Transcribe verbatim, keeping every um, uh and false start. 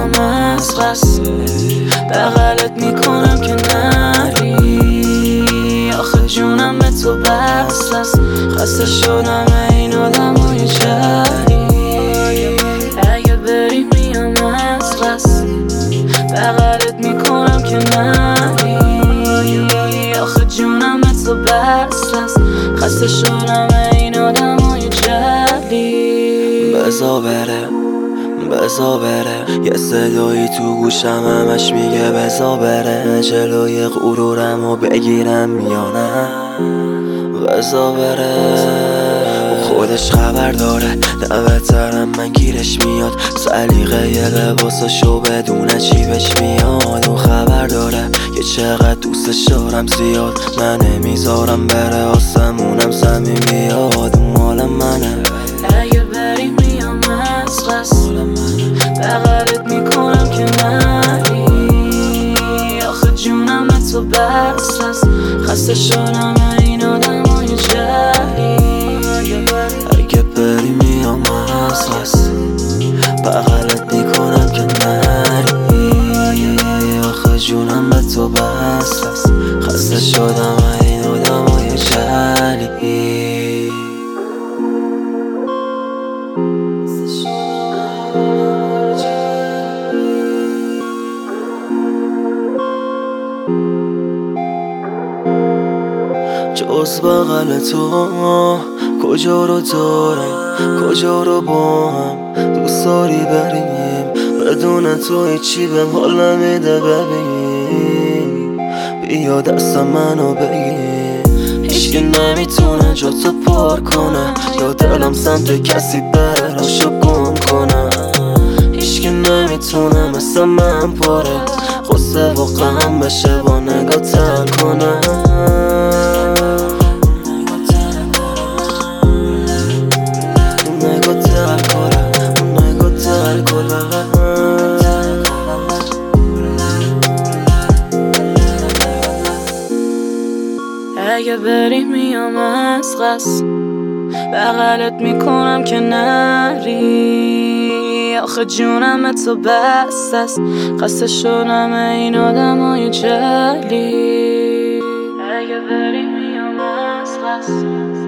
میام از قصد بغلت میکنم که نری، آخه جونم به تو بست است. خسته شدم این آدمای جهلی، اگه بری میام از قصد بغلت میکنم که نری، آخه جونم به تو بست است. خسته شدم این آدمای جهلی. بزا بره بزا بره، یه صدایی تو گوشم همش میگه بزا بره، جلوی غرورمو بگیرم یا نه. بزا بره خودش خبر داره، نه بهترم من گیرش میاد، سلیقه یه لباسشو بدونه چی بهش میاد. اون خبر داره که چقدر دوستش دارم زیاد، من نمیذارم بره آسمونم صمیمیاد. اون مال منه، اگه بری میام از قصد بغلت میکنم که نری، آخه جونم به تو بست است. خسته شدم این آدمای جهلی، اگه بری میام از قصد بغلت میکنم که نری، آخه جونم به تو بست است. خسته شدم این آدمای جهلی. جز بغل تو کجا رو دارم، کجا رو با هم دوست داری بریم، بدون تو هیچی بهم حال نمیده. ببین بیا دستم منو بگیر، هیچکی نمیتونه جا تو پر کنه، یا دلم سمت کسی بره راشو گم کنه. هیچکی نمیتونه مثل من پاره غصه و غم بشه با نگاه تر کنه. اگه بری میام از قصد بغلت میکنم که نری، آخه جونم به تو بست است. خسته شدم این آدمای جهلی، اگه بری میام از قصد